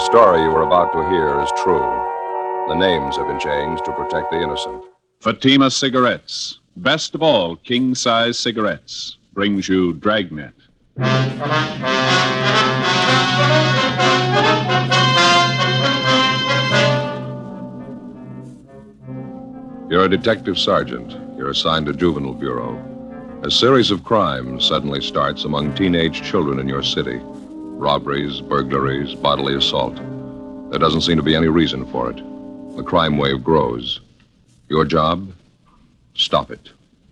story you are about to hear is true. The names have been changed to protect the innocent. Fatima Cigarettes, best of all king-size cigarettes, brings you Dragnet. You're a detective sergeant. You're assigned to Juvenile Bureau. A series of crimes suddenly starts among teenage children in your city. Robberies, burglaries, bodily assault. There doesn't seem to be any reason for it. The crime wave grows. Your job? Stop it.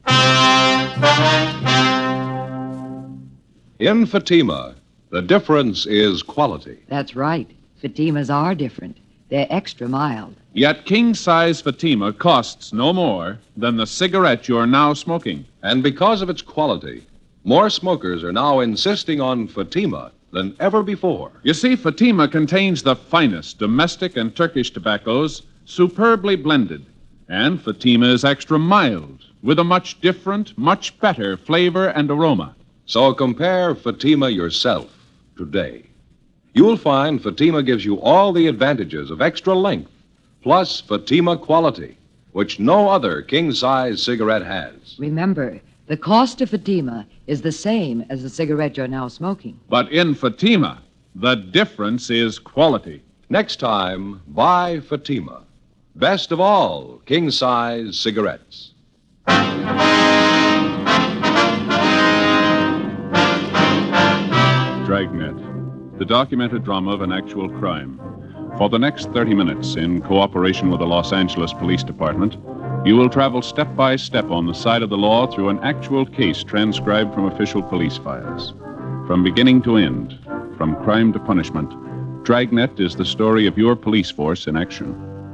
In Fatima, the difference is quality. That's right. Fatimas are different. They're extra mild. Yet king-size Fatima costs no more than the cigarette you're now smoking. And because of its quality, more smokers are now insisting on Fatima than ever before. You see, Fatima contains the finest domestic and Turkish tobaccos, superbly blended. And Fatima is extra mild, with a much different, much better flavor and aroma. So compare Fatima yourself today. You'll find Fatima gives you all the advantages of extra length, plus Fatima quality, which no other king-size cigarette has. Remember, the cost of Fatima is the same as the cigarette you're now smoking. But in Fatima, the difference is quality. Next time, buy Fatima. Best of all king-size cigarettes. Dragnet, the documented drama of an actual crime. For the next 30 minutes, in cooperation with the Los Angeles Police Department, you will travel step by step on the side of the law through an actual case transcribed from official police files. From beginning to end, from crime to punishment, Dragnet is the story of your police force in action.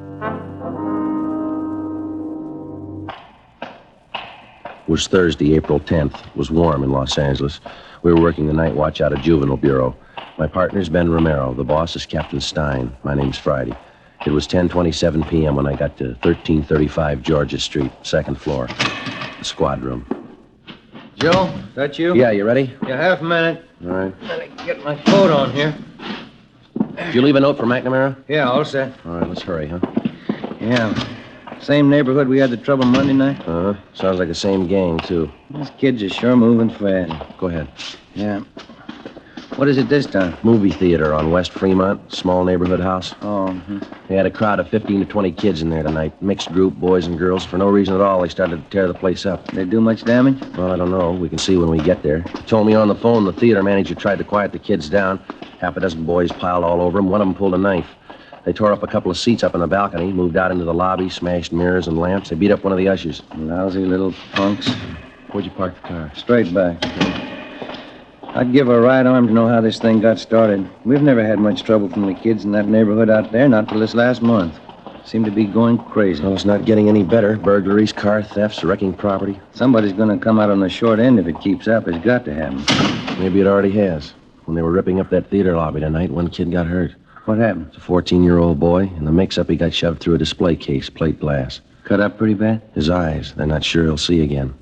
It was Thursday, April 10th. It was warm in Los Angeles. We were working the night watch out of Juvenile Bureau. My partner's Ben Romero. The boss is Captain Stein. My name's Friday. It was 10:27 p.m. when I got to 1335 Georgia Street, second floor, the squad room. Joe, is that you? Yeah, you ready? Yeah, half a minute. All right. Let me get my coat on here. Did you leave a note for McNamara? Yeah, all set. All right, let's hurry, huh? Yeah. Same neighborhood we had the trouble Monday night? Uh-huh. Sounds like the same gang, too. These kids are sure moving fast. Go ahead. Yeah. What is it this time? Movie theater on West Fremont, small neighborhood house. Oh, They had a crowd of 15 to 20 kids in there tonight. Mixed group, boys and girls. For no reason at all, they started to tear the place up. They do much damage? Well, I don't know. We can see when we get there. He told me on the phone the theater manager tried to quiet the kids down. Half a dozen boys piled all over him. One of them pulled a knife. They tore up a couple of seats up in the balcony, moved out into the lobby, smashed mirrors and lamps. They beat up one of the ushers. Lousy little punks. Where'd you park the car? Straight back. I'd give a right arm to know how this thing got started. We've never had much trouble from the kids in that neighborhood out there, not till this last month. Seem to be going crazy. Well, it's not getting any better. Burglaries, car thefts, wrecking property. Somebody's going to come out on the short end if it keeps up. It's got to happen. Maybe it already has. When they were ripping up that theater lobby tonight, one kid got hurt. What happened? It's a 14-year-old boy. In the mix-up, he got shoved through a display case, plate glass. Cut up pretty bad? His eyes, they're not sure he'll see again.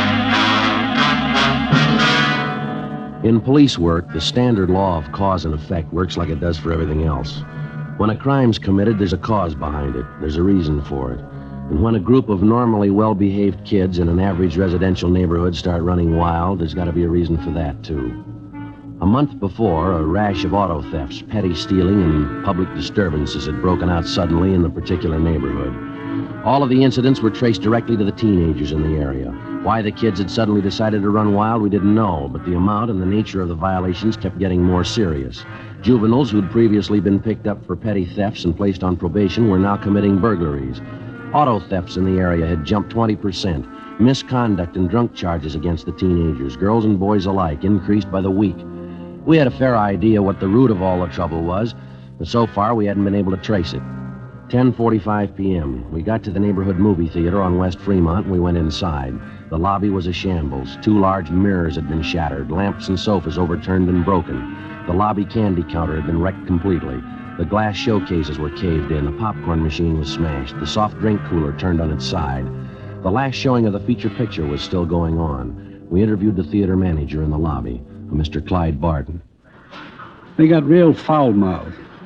In police work, the standard law of cause and effect works like it does for everything else. When a crime's committed, there's a cause behind it. There's a reason for it. And when a group of normally well-behaved kids in an average residential neighborhood start running wild, there's got to be a reason for that, too. A month before, a rash of auto thefts, petty stealing, and public disturbances had broken out suddenly in the particular neighborhood. All of the incidents were traced directly to the teenagers in the area. Why the kids had suddenly decided to run wild, we didn't know, but the amount and the nature of the violations kept getting more serious. Juveniles who'd previously been picked up for petty thefts and placed on probation were now committing burglaries. Auto thefts in the area had jumped 20%. Misconduct and drunk charges against the teenagers, girls and boys alike, increased by the week. We had a fair idea what the root of all the trouble was, but so far we hadn't been able to trace it. 10:45 p.m. We got to the neighborhood movie theater on West Fremont and we went inside. The lobby was a shambles. 2 large mirrors had been shattered, lamps and sofas overturned and broken. The lobby candy counter had been wrecked completely. The glass showcases were caved in. The popcorn machine was smashed. The soft drink cooler turned on its side. The last showing of the feature picture was still going on. We interviewed the theater manager in the lobby, a Mr. Clyde Barton. They got real foul-mouthed.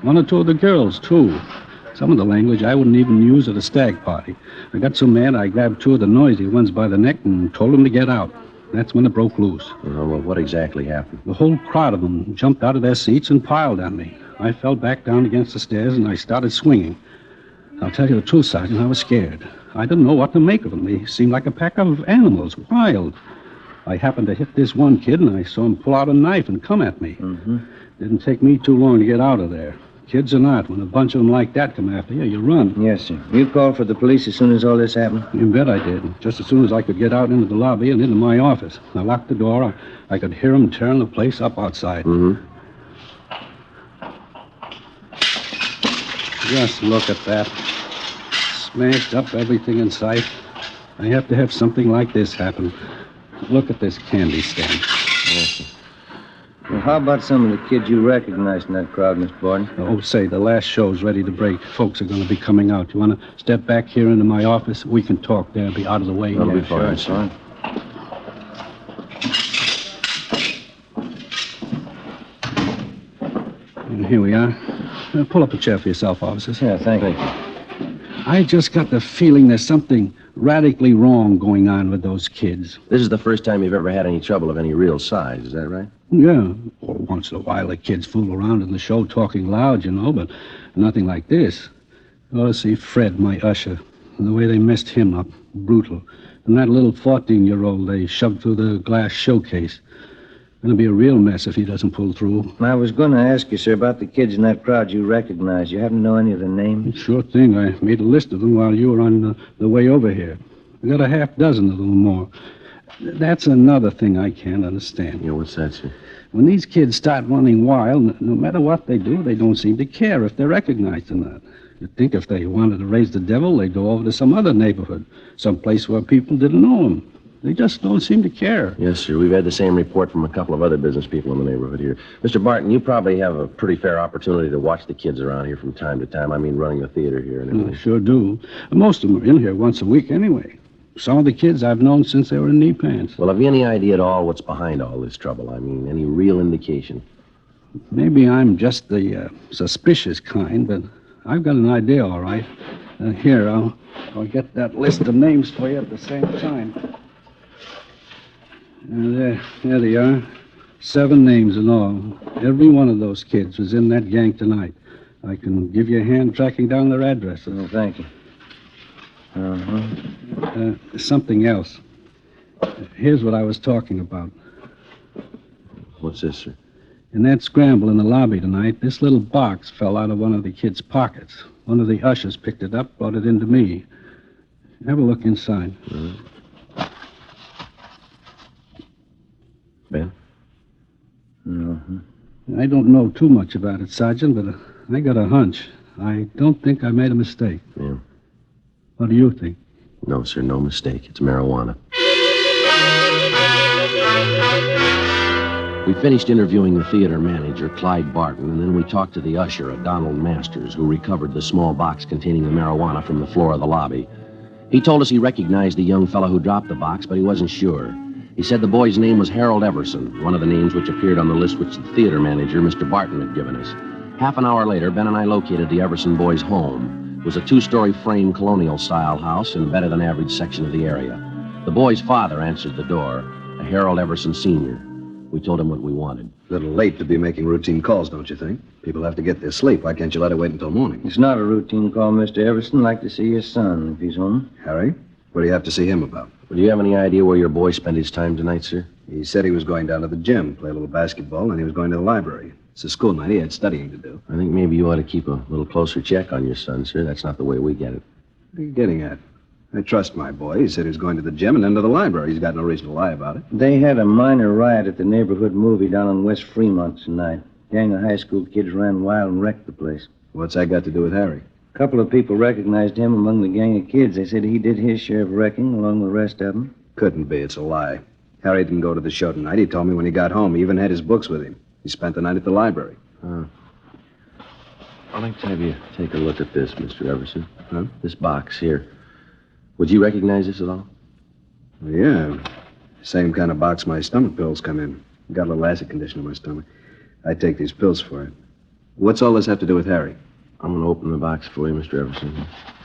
One or two of the girls, too. Some of the language I wouldn't even use at a stag party. I got so mad I grabbed two of the noisy ones by the neck and told them to get out. That's when it broke loose. Well, what exactly happened? The whole crowd of them jumped out of their seats and piled on me. I fell back down against the stairs and I started swinging. I'll tell you the truth, Sergeant, I was scared. I didn't know what to make of them. They seemed like a pack of animals, wild. I happened to hit this one kid, and I saw him pull out a knife and come at me. Didn't take me too long to get out of there. Kids or not, when a bunch of them like that come after you, you run. Yes, sir. You called for the police as soon as all this happened? You bet I did. Just as soon as I could get out into the lobby and into my office. I locked the door. I could hear them tearing the place up outside. Just look at that. Smashed up everything in sight. I have to have something like this happen. Look at this candy stand. Yes, well, how about some of the kids you recognized in that crowd, Miss Borden? Oh, say, the last show's ready to break. Folks are going to be coming out. You want to step back here into my office? We can talk there. Be out of the way. That'll be fine, sure. And here we are. Pull up a chair for yourself, officers. Yeah, thank you. I just got the feeling there's something radically wrong going on with those kids. This is the first time you've ever had any trouble of any real size, is that right? Yeah. Well, once in a while, the kids fool around in the show talking loud, you know, but nothing like this. You ought to see Fred, my usher, and the way they messed him up. Brutal. And that little 14-year-old they shoved through the glass showcase. Gonna be a real mess if he doesn't pull through. I was going to ask you, sir, about the kids in that crowd you recognize. You happen to know any of their names? Sure thing. I made a list of them while you were on the way over here. I got a half dozen of them more. That's another thing I can't understand. Yeah, what's that, sir? When these kids start running wild, no matter what they do, they don't seem to care if they're recognized or not. You'd think if they wanted to raise the devil, they'd go over to some other neighborhood, some place where people didn't know them. They just don't seem to care. Yes, sir. We've had the same report from a couple of other business people in the neighborhood here. Mr. Barton, you probably have a pretty fair opportunity to watch the kids around here from time to time. I mean, running the theater here and everything. I sure do. Most of them are in here once a week anyway. Some of the kids I've known since they were in knee pants. Well, have you any idea at all what's behind all this trouble? I mean, any real indication? Maybe I'm just the suspicious kind, but I've got an idea, all right. Here, I'll get that list of names for you at the same time. There they are. 7 names in all. Every one of those kids was in that gang tonight. I can give you a hand tracking down their addresses. Oh, thank you. Something else. Here's what I was talking about. What's this, sir? In that scramble in the lobby tonight, this little box fell out of one of the kids' pockets. One of the ushers picked it up, brought it in to me. Have a look inside. Ben? I don't know too much about it, Sergeant, but I got a hunch. I don't think I made a mistake. Yeah. What do you think? No, sir, no mistake. It's marijuana. We finished interviewing the theater manager, Clyde Barton, and then we talked to the usher, Donald Masters, who recovered the small box containing the marijuana from the floor of the lobby. He told us he recognized the young fellow who dropped the box, but he wasn't sure. He said the boy's name was Harold Everson, one of the names which appeared on the list which the theater manager, Mr. Barton, had given us. Half an hour later, Ben and I located the Everson boy's home. It was a 2-story frame colonial-style house in a better-than-average section of the area. The boy's father answered the door, a Harold Everson Sr. We told him what we wanted. A little late to be making routine calls, don't you think? People have to get their sleep. Why can't you let it wait until morning? It's not a routine call, Mr. Everson. I'd like to see your son, if he's home. Harry? What do you have to see him about? Well, do you have any idea where your boy spent his time tonight, sir? He said he was going down to the gym, play a little basketball, and he was going to the library. It's a school night. He had studying to do. I think maybe you ought to keep a little closer check on your son, sir. That's not the way we get it. What are you getting at? I trust my boy. He said he was going to the gym and then to the library. He's got no reason to lie about it. They had a minor riot at the neighborhood movie down on West Fremont tonight. A gang of high school kids ran wild and wrecked the place. What's that got to do with Harry? A couple of people recognized him among the gang of kids. They said he did his share of wrecking along with the rest of them. Couldn't be. It's a lie. Harry didn't go to the show tonight. He told me when he got home. He even had his books with him. He spent the night at the library. I'd like to have you take a look at this, Mr. Everson. Huh? This box here. Would you recognize this at all? Yeah. Same kind of box my stomach pills come in. Got a little acid condition in my stomach. I take these pills for it. What's all this have to do with Harry? I'm going to open the box for you, Mr. Everson.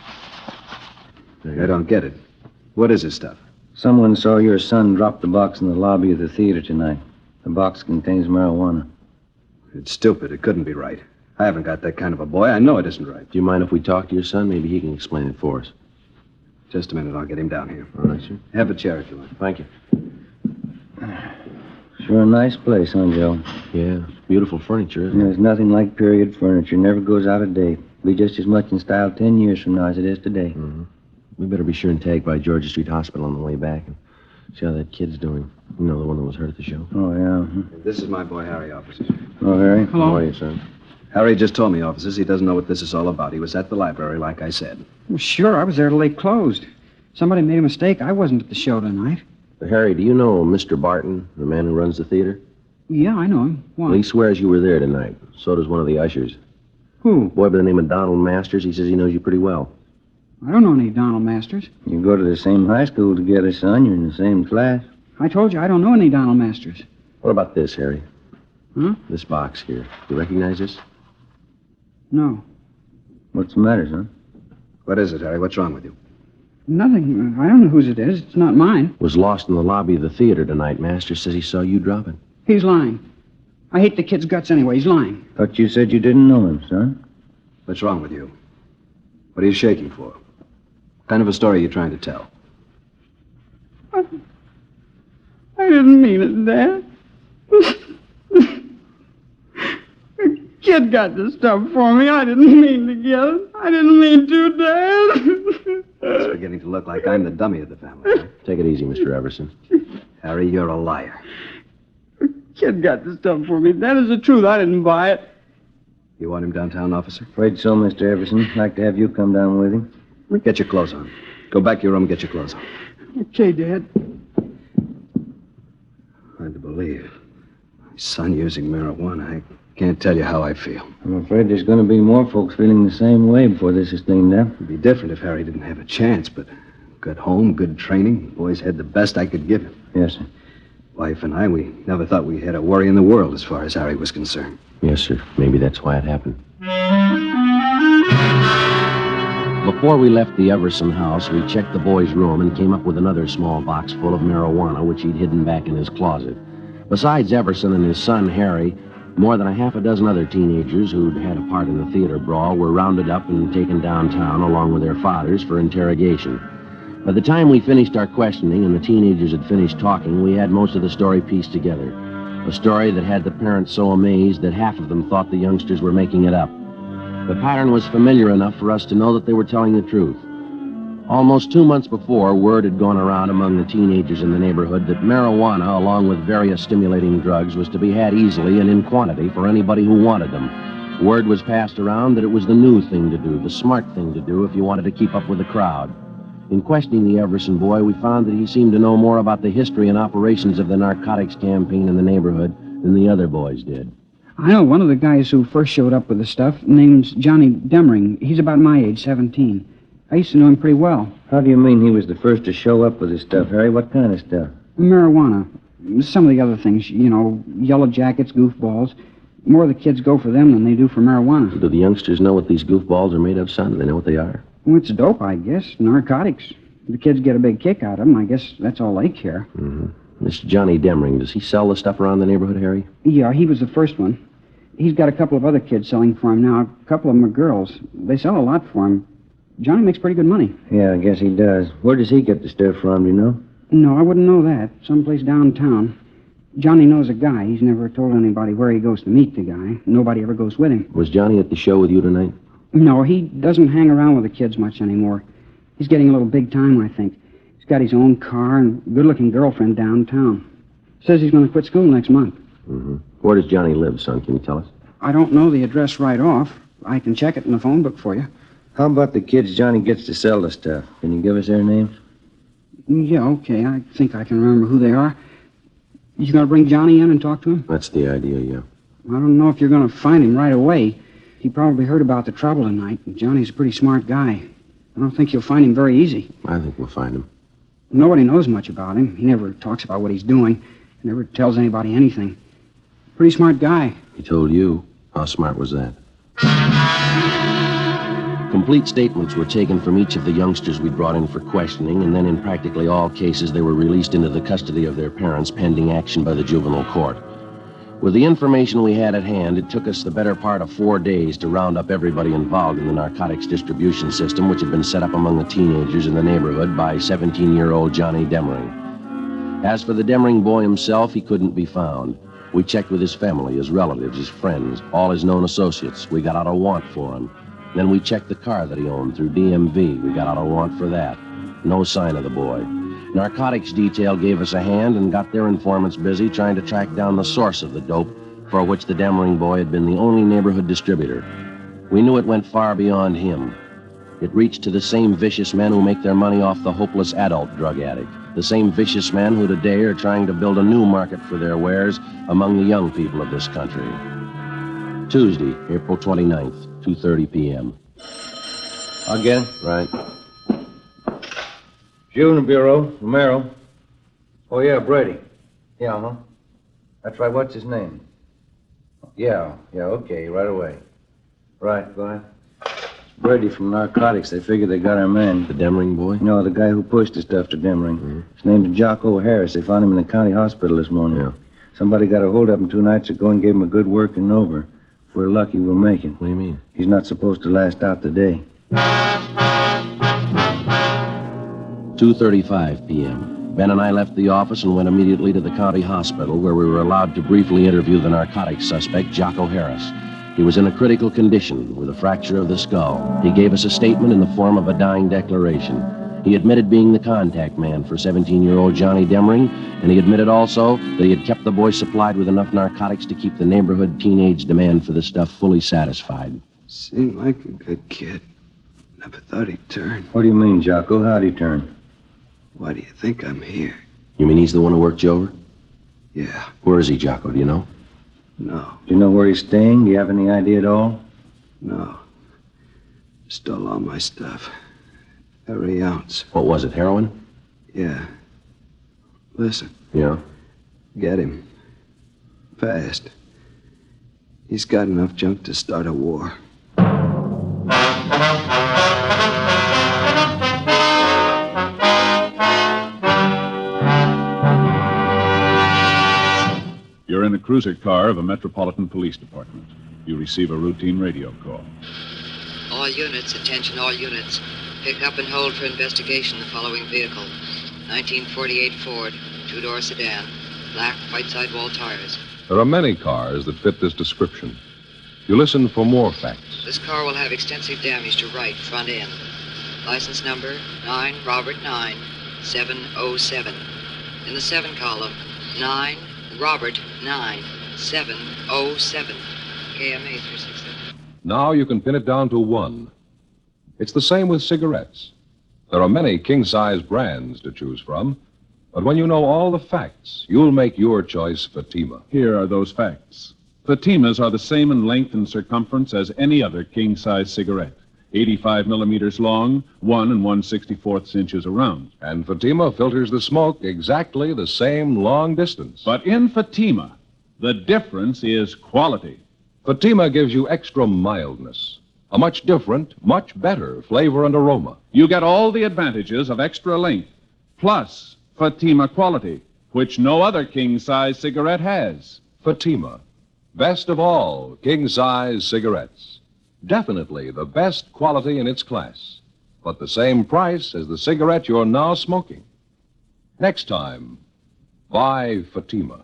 I don't get it. What is this stuff? Someone saw your son drop the box in the lobby of the theater tonight. The box contains marijuana. It's stupid. It couldn't be right. I haven't got that kind of a boy. I know it isn't right. Do you mind if we talk to your son? Maybe he can explain it for us. Just a minute. I'll get him down here. All right, sir. Have a chair if you want. Thank you. Sure a nice place, huh, Joe? Yeah, beautiful furniture, isn't it? There's nothing like period furniture. Never goes out of date. Be just as much in style 10 years from now as it is today. Mm-hmm. We better be sure and tag by Georgia Street Hospital on the way back and see how that kid's doing. You know, the one that was hurt at the show. Oh, yeah. This is my boy, Harry, officers. Oh, Harry? Hello. How are you, son? Harry just told me, officers, he doesn't know what this is all about. He was at the library, like I said. Well, sure, I was there till they closed. Somebody made a mistake. I wasn't at the show tonight. Harry, do you know Mr. Barton, the man who runs the theater? Yeah, I know him. Why? Well, he swears you were there tonight. So does one of the ushers. Who? A boy by the name of Donald Masters. He says he knows you pretty well. I don't know any Donald Masters. You go to the same high school together, son. You're in the same class. I told you I don't know any Donald Masters. What about this, Harry? Huh? This box here. Do you recognize this? No. What's the matter, son? What is it, Harry? What's wrong with you? Nothing. I don't know whose it is. It's not mine. Was lost in the lobby of the theater tonight. Masters says he saw you drop it. He's lying. I hate the kid's guts anyway. He's lying. Thought you said you didn't know him, son. What's wrong with you? What are you shaking for? What kind of a story are you trying to tell? I didn't mean it, Dad. The kid got the stuff for me. I didn't mean to get it. I didn't mean to, Dad. It's beginning to look like I'm the dummy of the family. Huh? Take it easy, Mr. Everson. Harry, you're a liar. The kid got the stuff for me. That is the truth. I didn't buy it. You want him downtown, officer? Afraid so, Mr. Everson. Like to have you come down with him. Get your clothes on. Go back to your room and get your clothes on. Okay, Dad. Hard to believe. My son using marijuana. I can't tell you how I feel. I'm afraid there's going to be more folks feeling the same way before this is cleaned up. It'd be different if Harry didn't have a chance, but good home, good training. The boys had the best I could give him. Yes, sir. Wife and I, we never thought we had a worry in the world as far as Harry was concerned. Yes, sir. Maybe that's why it happened. Before we left the Everson house, we checked the boy's room and came up with another small box full of marijuana, which he'd hidden back in his closet. Besides Everson and his son, Harry, more than a half a dozen other teenagers who'd had a part in the theater brawl were rounded up and taken downtown along with their fathers for interrogation. By the time we finished our questioning and the teenagers had finished talking, we had most of the story pieced together. A story that had the parents so amazed that half of them thought the youngsters were making it up. The pattern was familiar enough for us to know that they were telling the truth. Almost 2 months before, word had gone around among the teenagers in the neighborhood that marijuana, along with various stimulating drugs, was to be had easily and in quantity for anybody who wanted them. Word was passed around that it was the new thing to do, the smart thing to do if you wanted to keep up with the crowd. In questioning the Everson boy, we found that he seemed to know more about the history and operations of the narcotics campaign in the neighborhood than the other boys did. I know one of the guys who first showed up with the stuff. Name's Johnny Demring. He's about my age, 17. I used to know him pretty well. How do you mean he was the first to show up with his stuff, Harry? What kind of stuff? Marijuana. Some of the other things, you know, yellow jackets, goofballs. More of the kids go for them than they do for marijuana. Do the youngsters know what these goofballs are made of, son? Do they know what they are? Well, it's dope, I guess. Narcotics. The kids get a big kick out of them. I guess that's all they care. Mm-hmm. This Johnny Demring, does he sell the stuff around the neighborhood, Harry? Yeah, he was the first one. He's got a couple of other kids selling for him now. A couple of them are girls. They sell a lot for him. Johnny makes pretty good money. Yeah, I guess he does. Where does he get the stuff from, do you know? No, I wouldn't know that. Someplace downtown. Johnny knows a guy. He's never told anybody where he goes to meet the guy. Nobody ever goes with him. Was Johnny at the show with you tonight? No, he doesn't hang around with the kids much anymore. He's getting a little big time, I think. He's got his own car and a good-looking girlfriend downtown. Says he's going to quit school next month. Mm-hmm. Where does Johnny live, son? Can you tell us? I don't know the address right off. I can check it in the phone book for you. How about the kids Johnny gets to sell the stuff? Can you give us their names? Yeah, okay. I think I can remember who they are. You going to bring Johnny in and talk to him? That's the idea, yeah. I don't know if you're going to find him right away. He probably heard about the trouble tonight, and Johnny's a pretty smart guy. I don't think you'll find him very easy. I think we'll find him. Nobody knows much about him. He never talks about what he's doing. He never tells anybody anything. Pretty smart guy. He told you. How smart was that? Complete statements were taken from each of the youngsters we brought in for questioning, and then in practically all cases they were released into the custody of their parents pending action by the juvenile court. With the information we had at hand, it took us the better part of 4 days to round up everybody involved in the narcotics distribution system, which had been set up among the teenagers in the neighborhood by 17-year-old Johnny Demring. As for the Demring boy himself, he couldn't be found. We checked with his family, his relatives, his friends, all his known associates. We got out a warrant for him. Then we checked the car that he owned through DMV. We got out a warrant for that. No sign of the boy. Narcotics detail gave us a hand and got their informants busy trying to track down the source of the dope for which the Demring boy had been the only neighborhood distributor. We knew it went far beyond him. It reached to the same vicious men who make their money off the hopeless adult drug addict, the same vicious men who today are trying to build a new market for their wares among the young people of this country. Tuesday, April 29th, 2:30 p.m. I'll get it. Right. Juvenile Bureau, Romero. Oh, yeah, Brady. Yeah, huh? That's right. What's his name? Yeah, okay, right away. Right, go ahead. It's Brady from Narcotics. They figure they got our man. The Demring boy? No, the guy who pushed the stuff to Demring. Mm-hmm. His name's Jocko Harris. They found him in the county hospital this morning. Yeah. Somebody got a hold of him 2 nights ago and gave him a good working over. If we're lucky, we'll make it. What do you mean? He's not supposed to last out the day. 2:35 p.m. Ben and I left the office and went immediately to the county hospital, where we were allowed to briefly interview the narcotics suspect, Jocko Harris. He was in a critical condition with a fracture of the skull. He gave us a statement in the form of a dying declaration. He admitted being the contact man for 17-year-old Johnny Demring, and he admitted also that he had kept the boy supplied with enough narcotics to keep the neighborhood teenage demand for the stuff fully satisfied. Seemed like a good kid. Never thought he'd turn. What do you mean, Jocko? How'd he turn? Why do you think I'm here? You mean he's the one who worked you over? Yeah. Where is he, Jocko? Do you know? No. Do you know where he's staying? Do you have any idea at all? No. Stole all my stuff. Every ounce. What was it, heroin? Yeah. Listen. Yeah. Get him. Fast. He's got enough junk to start a war. You're in a cruiser car of a Metropolitan Police Department. You receive a routine radio call. All units, attention all units. Pick up and hold for investigation the following vehicle. 1948 Ford, 2-door sedan, black, white sidewall tires. There are many cars that fit this description. You listen for more facts. This car will have extensive damage to right front end. License number 9 Robert 9 707. In the 7 column, 9 Robert 9 707. KMA 367. Now you can pin it down to one. It's the same with cigarettes. There are many king-size brands to choose from, but when you know all the facts, you'll make your choice Fatima. Here are those facts. Fatimas are the same in length and circumference as any other king-size cigarette. 85 millimeters long, 1 1/64 inches around. And Fatima filters the smoke exactly the same long distance. But in Fatima, the difference is quality. Fatima gives you extra mildness, a much different, much better flavor and aroma. You get all the advantages of extra length, plus Fatima quality, which no other king-size cigarette has. Fatima, best of all king-size cigarettes. Definitely the best quality in its class, but the same price as the cigarette you're now smoking. Next time, buy Fatima.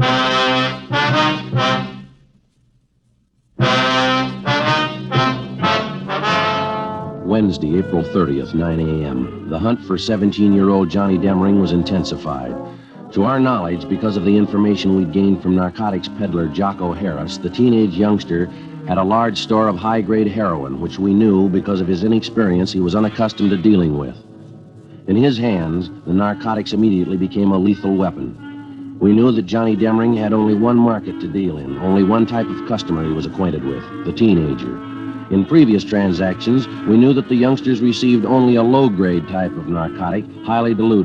Wednesday, April 30th, 9 a.m. The hunt for 17-year-old Johnny Demring was intensified. To our knowledge, because of the information we'd gained from narcotics peddler Jocko Harris, the teenage youngster had a large store of high-grade heroin, which we knew, because of his inexperience, he was unaccustomed to dealing with. In his hands, the narcotics immediately became a lethal weapon. We knew that Johnny Demring had only one market to deal in, only one type of customer he was acquainted with, the teenager. In previous transactions, we knew that the youngsters received only a low-grade type of narcotic, highly diluted.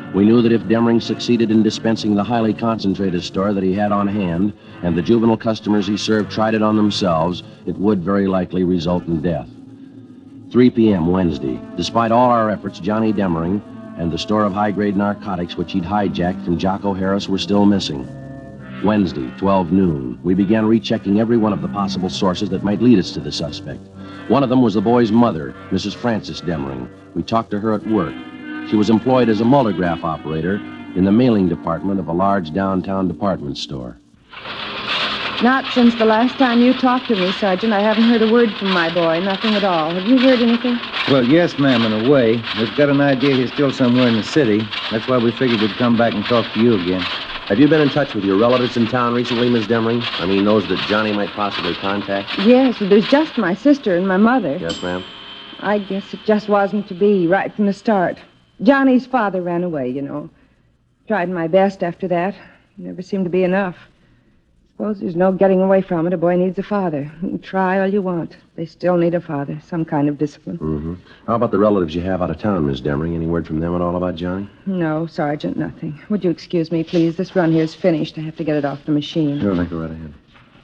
We knew that if Demring succeeded in dispensing the highly concentrated store that he had on hand, and the juvenile customers he served tried it on themselves, it would very likely result in death. 3 p.m. Wednesday. Despite all our efforts, Johnny Demring and the store of high-grade narcotics which he'd hijacked from Jocko Harris were still missing. Wednesday, 12 noon. We began rechecking every one of the possible sources that might lead us to the suspect. One of them was the boy's mother, Mrs. Frances Demring. We talked to her at work. She was employed as a multigraph operator in the mailing department of a large downtown department store. Not since the last time you talked to me, Sergeant. I haven't heard a word from my boy. Nothing at all. Have you heard anything? Well, yes, ma'am, in a way. We've got an idea he's still somewhere in the city. That's why we figured we'd come back and talk to you again. Have you been in touch with your relatives in town recently, Miss Demring? I mean, those that Johnny might possibly contact? Yes, there's just my sister and my mother. Yes, ma'am. I guess it just wasn't to be right from the start. Johnny's father ran away, you know. Tried my best after that. Never seemed to be enough. Suppose there's no getting away from it. A boy needs a father. You can try all you want. They still need a father, some kind of discipline. Mm-hmm. How about the relatives you have out of town, Miss Demring? Any word from them at all about Johnny? No, Sergeant, nothing. Would you excuse me, please? This run here's finished. I have to get it off the machine. Sure, go right ahead.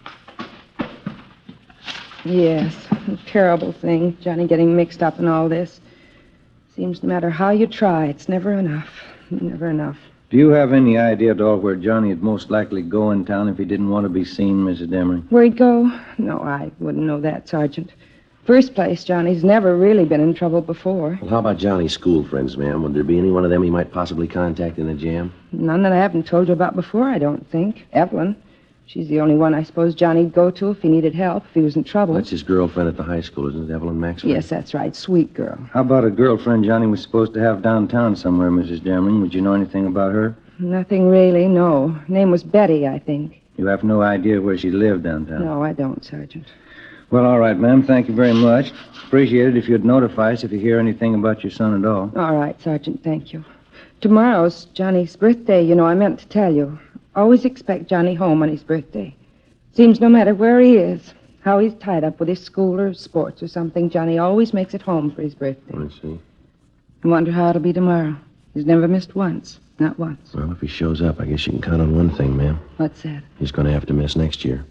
Yes, a terrible thing, Johnny getting mixed up in all this. Seems no matter how you try, it's never enough. Never enough. Do you have any idea at all where Johnny would most likely go in town if he didn't want to be seen, Mrs. Demring? Where'd he go? No, I wouldn't know that, Sergeant. First place, Johnny's never really been in trouble before. Well, how about Johnny's school friends, ma'am? Would there be any one of them he might possibly contact in the jam? None that I haven't told you about before, I don't think. Evelyn. She's the only one I suppose Johnny'd go to if he needed help, if he was in trouble. That's his girlfriend at the high school, isn't it, Evelyn Maxwell? Yes, that's right. Sweet girl. How about a girlfriend Johnny was supposed to have downtown somewhere, Mrs. Demring? Would you know anything about her? Nothing really, no. Her name was Betty, I think. You have no idea where she lived downtown? No, I don't, Sergeant. Well, all right, ma'am. Thank you very much. Appreciate it if you'd notify us if you hear anything about your son at all. All right, Sergeant, thank you. Tomorrow's Johnny's birthday, you know, I meant to tell you. Always expect Johnny home on his birthday. Seems no matter where he is, how he's tied up with his school or sports or something, Johnny always makes it home for his birthday. I see. I wonder how it'll be tomorrow. He's never missed once. Not once. Well, if he shows up, I guess you can count on one thing, ma'am. What's that? He's going to have to miss next year.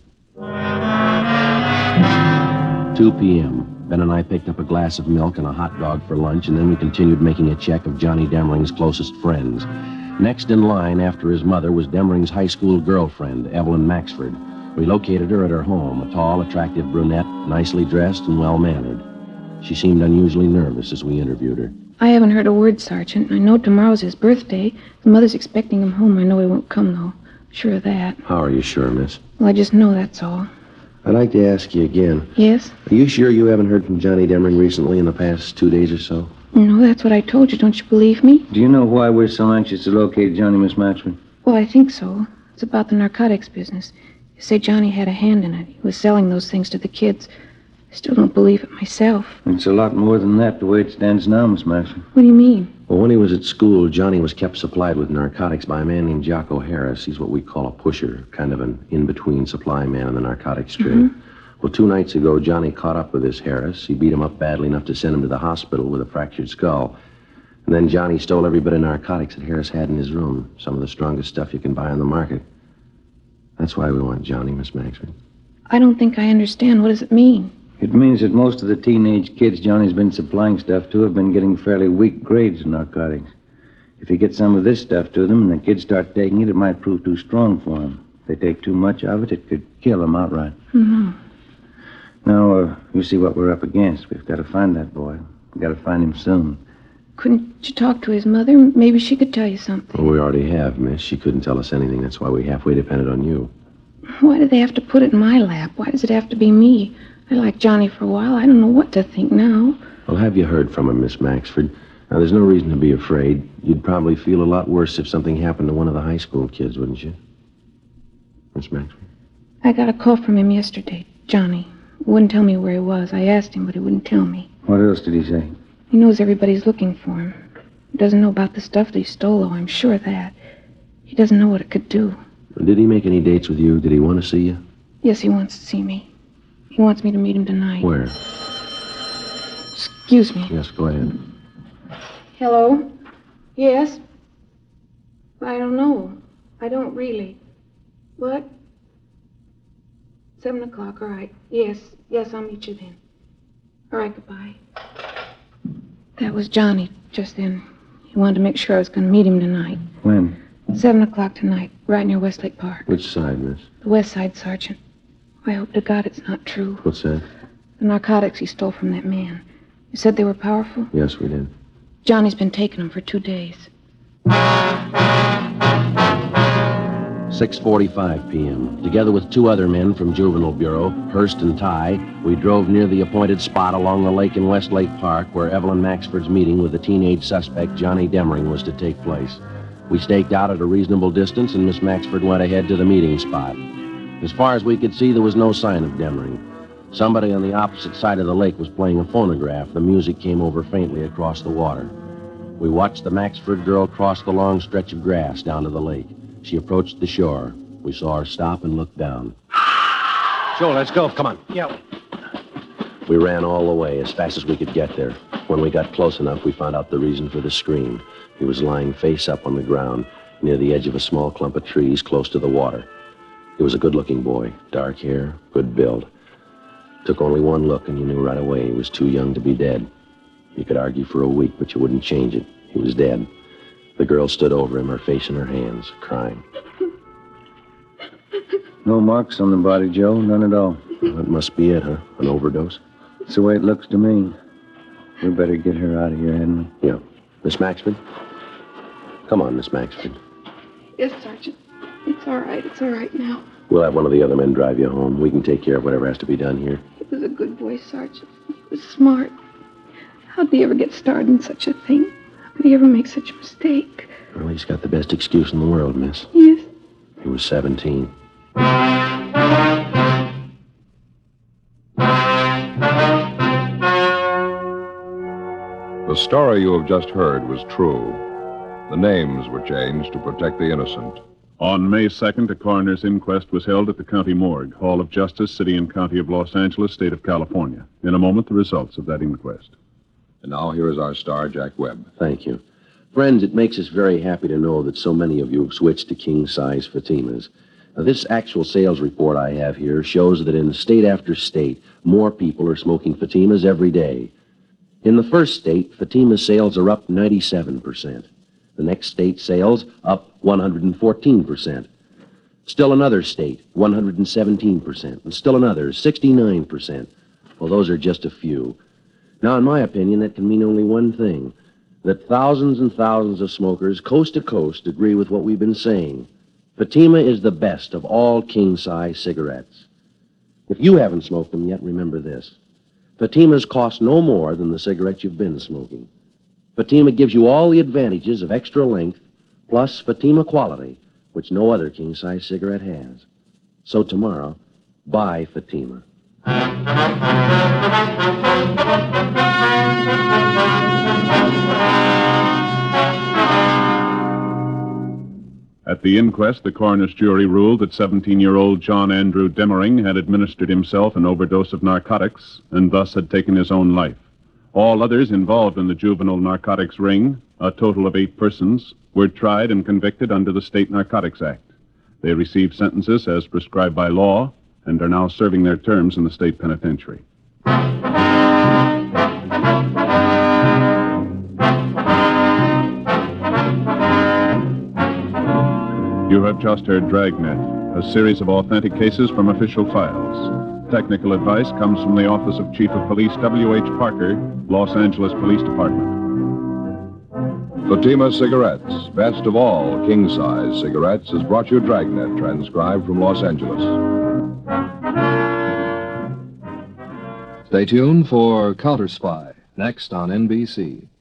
2 p.m. Ben and I picked up a glass of milk and a hot dog for lunch, and then we continued making a check of Johnny Demring's closest friends. Next in line after his mother was Demring's high school girlfriend, Evelyn Maxford. We located her at her home, a tall, attractive brunette, nicely dressed and well-mannered. She seemed unusually nervous as we interviewed her. I haven't heard a word, Sergeant. I know tomorrow's his birthday. The mother's expecting him home. I know he won't come, though. I'm sure of that. How are you sure, miss? Well, I just know that's all. I'd like to ask you again. Yes? Are you sure you haven't heard from Johnny Demring recently in the past 2 days or so? No, that's what I told you. Don't you believe me? Do you know why we're so anxious to locate Johnny, Miss Maxford? Well, I think so. It's about the narcotics business. You say Johnny had a hand in it. He was selling those things to the kids. I still don't believe it myself. It's a lot more than that, the way it stands now, Miss Maxwell. What do you mean? Well, when he was at school, Johnny was kept supplied with narcotics by a man named Jocko Harris. He's what we call a pusher, kind of an in-between supply man in the narcotics trade. Mm-hmm. Well, 2 nights ago, Johnny caught up with this Harris. He beat him up badly enough to send him to the hospital with a fractured skull. And then Johnny stole every bit of narcotics that Harris had in his room, some of the strongest stuff you can buy on the market. That's why we want Johnny, Miss Maxford. I don't think I understand. What does it mean? It means that most of the teenage kids Johnny's been supplying stuff to have been getting fairly weak grades in narcotics. If he gets some of this stuff to them and the kids start taking it, it might prove too strong for them. If they take too much of it, it could kill them outright. Mm-hmm. Now, you see what we're up against. We've got to find that boy. We've got to find him soon. Couldn't you talk to his mother? Maybe she could tell you something. Well, we already have, miss. She couldn't tell us anything. That's why we halfway depended on you. Why do they have to put it in my lap? Why does it have to be me? I liked Johnny for a while. I don't know what to think now. Well, have you heard from him, Miss Maxford? Now, there's no reason to be afraid. You'd probably feel a lot worse if something happened to one of the high school kids, wouldn't you? Miss Maxford? I got a call from him yesterday, Johnny. He wouldn't tell me where he was. I asked him, but he wouldn't tell me. What else did he say? He knows everybody's looking for him. He doesn't know about the stuff that he stole, though. I'm sure of that. He doesn't know what it could do. Did he make any dates with you? Did he want to see you? Yes, he wants to see me. He wants me to meet him tonight. Where? Excuse me. Yes, go ahead. Hello? Yes? I don't know. I don't really. What? 7 o'clock, all right. Yes, I'll meet you then. All right, goodbye. That was Johnny just then. He wanted to make sure I was going to meet him tonight. When? 7 o'clock tonight, right near Westlake Park. Which side, miss? The west side, Sergeant. I hope to God it's not true. What's that? The narcotics he stole from that man. You said they were powerful? Yes, we did. Johnny's been taking them for 2 days. 6:45 p.m. Together with 2 other men from Juvenile Bureau, Hurst and Ty, we drove near the appointed spot along the lake in Westlake Park where Evelyn Maxford's meeting with the teenage suspect, Johnny Demring, was to take place. We staked out at a reasonable distance, and Miss Maxford went ahead to the meeting spot. As far as we could see, there was no sign of Demring. Somebody on the opposite side of the lake was playing a phonograph. The music came over faintly across the water. We watched the Maxford girl cross the long stretch of grass down to the lake. She approached the shore. We saw her stop and look down. Joe, let's go. Come on. Yeah. We ran all the way as fast as we could get there. When we got close enough, we found out the reason for the scream. He was lying face up on the ground near the edge of a small clump of trees close to the water. He was a good-looking boy, dark hair, good build. Took only one look, and you knew right away he was too young to be dead. You could argue for a week, but you wouldn't change it. He was dead. The girl stood over him, her face in her hands, crying. No marks on the body, Joe. None at all. That must be it, huh? An overdose? It's the way it looks to me. We better get her out of here, hadn't we? Yeah. Miss Maxford? Come on, Miss Maxford. Yes, Sergeant. It's all right. It's all right now. We'll have one of the other men drive you home. We can take care of whatever has to be done here. He was a good boy, Sergeant. He was smart. How'd he ever get started in such a thing? How'd he ever make such a mistake? Well, he's got the best excuse in the world, miss. Yes. He was 17. The story you have just heard was true. The names were changed to protect the innocent. On May 2nd, a coroner's inquest was held at the county morgue, Hall of Justice, City and County of Los Angeles, State of California. In a moment, the results of that inquest. And now here is our star, Jack Webb. Thank you. Friends, it makes us very happy to know that so many of you have switched to king-size Fatimas. Now, this actual sales report I have here shows that in state after state, more people are smoking Fatimas every day. In the first state, Fatima sales are up 97%. The next state sales up 114%. Still another state, 117%. And still another, 69%. Well, those are just a few. Now, in my opinion, that can mean only one thing, that thousands and thousands of smokers, coast to coast, agree with what we've been saying. Fatima is the best of all king-size cigarettes. If you haven't smoked them yet, remember this. Fatimas cost no more than the cigarettes you've been smoking. Fatima gives you all the advantages of extra length, plus Fatima quality, which no other king-size cigarette has. So tomorrow, buy Fatima. At the inquest, the coroner's jury ruled that 17-year-old John Andrew Demering had administered himself an overdose of narcotics and thus had taken his own life. All others involved in the juvenile narcotics ring, a total of 8 persons, were tried and convicted under the State Narcotics Act. They received sentences as prescribed by law and are now serving their terms in the state penitentiary. You have just heard Dragnet, a series of authentic cases from official files. Technical advice comes from the Office of Chief of Police W.H. Parker, Los Angeles Police Department. Fatima Cigarettes, best of all king-size cigarettes, has brought you Dragnet, transcribed from Los Angeles. Stay tuned for Counter Spy, next on NBC.